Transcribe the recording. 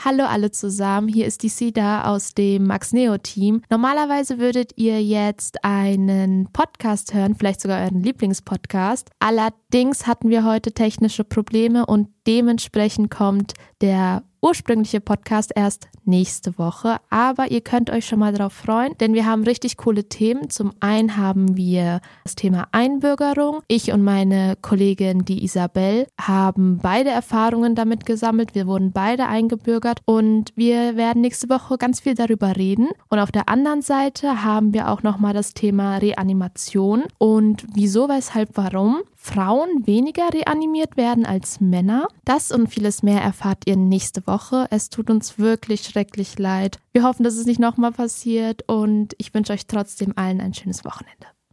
Hallo alle zusammen, hier ist die Sida aus dem Max-Neo-Team. Normalerweise würdet ihr jetzt einen Podcast hören, vielleicht sogar euren Lieblingspodcast. Allerdings hatten wir heute technische Probleme und dementsprechend kommt der ursprüngliche Podcast erst nächste Woche, aber ihr könnt euch schon mal darauf freuen, denn wir haben richtig coole Themen. Zum einen haben wir das Thema Einbürgerung. Ich und meine Kollegin, die Isabel, haben beide Erfahrungen damit gesammelt. Wir wurden beide eingebürgert und wir werden nächste Woche ganz viel darüber reden. Und auf der anderen Seite haben wir auch nochmal das Thema Reanimation und wieso, weshalb, warum Frauen weniger reanimiert werden als Männer. Das und vieles mehr erfahrt ihr nächste Woche. Es tut uns wirklich schrecklich leid. Wir hoffen, dass es nicht nochmal passiert und ich wünsche euch trotzdem allen ein schönes Wochenende.